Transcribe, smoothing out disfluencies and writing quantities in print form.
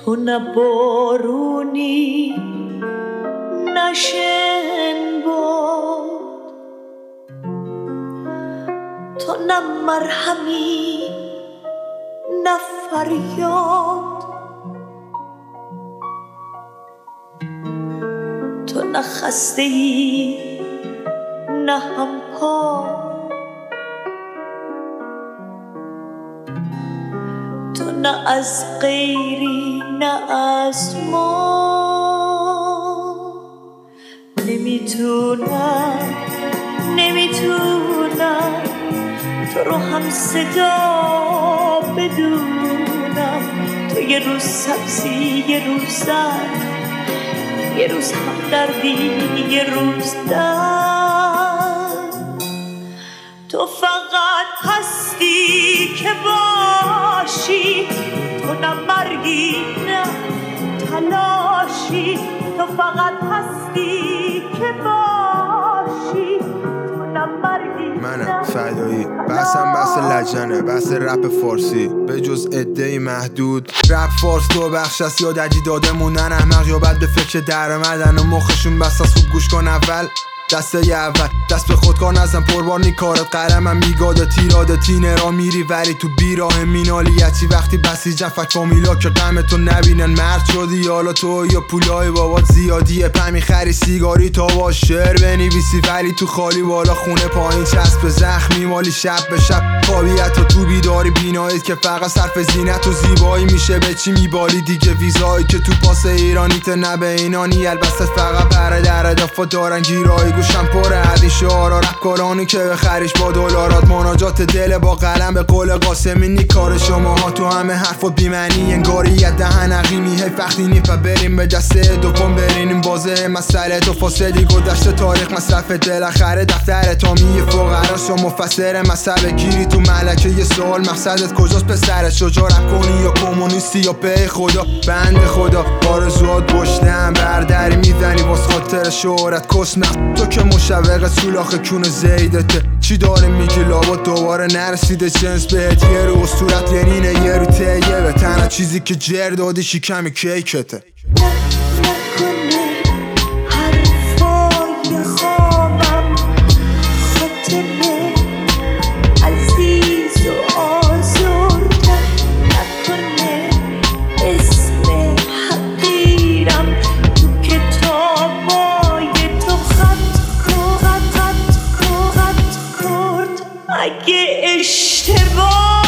تو نه بارونی نه شنباد، تو نه مرهمی نه فریاد، تو نه خسته ای نه همپا، تو نه از غیری نه از ما. نمیتونم تو رو هم صدا بدونم، تو یه روز سبزی یه روز زرد، یه روز هم دردی یه روز درد، تو فقط هستی که باشی، تو نه مرگی نه تلاشی، تو فقط هستی که باشی، تو نه مرگی منم فدایی، بحثم بحث لجنه، بحث رپ فارسی به جز عده‌ای محدود. رپ فارس دو بخش است، یا دجی داده موندن احمق یا بعد به فکر درآمدن و مخشون بس از خوب گوش کن اول. دسته اول دست به خودکار نزن، پربار نی کارت قلمم میگاده تیراده تینه را میری ولی تو بیراه مینالیتی وقتی بسیجن فک فامیلا که غم تو نبینن. مرد شدی حالا تو یا پولای بابات زیادیه، پمی خری سیگاری تا با شعر بنویسی ولی تو خالی بالا خونه پایین چسب زخم میمالی شب به شب خوابیت و تو بیداری بینایید که فقط صرف زینت و زیبایی میشه به چی میبالی دیگه. ویزایی که تو پاس ایرانیت نه به اینانی، البته فقط پر در اضافه دارن گیرایی. گوشم پر عدی شعارا رپ کارانی که بخریش با دلارات، مناجات دل با قلم به قول قاسمی کار شماها تو همه حرفات بی‌معنی انگاری یه دهن عقیمی هی فختی نیپا بریم به دسته دوم برینیم بازه مسئله تو فاصلی گذشته تاریخ مصرف دل اخره دفتر تامی فقرا شو مفسر مذهب گیری تو ملکه یه سوال مقصدت کجاست پسر شجاع رپ کنی یا کمونیستی یا پی خدا بند خدا آرزوات بشتم بردری میزنی واس خاطر شهرت کسمت تو که مشوق سولاخ کون زیدته چی داره میگی لابا دوباره نرسیده جنس بهت یه رو صورت ینینه یه رو تیه به تنها چیزی که جر دادی شکم کیکته. اگه اشتباه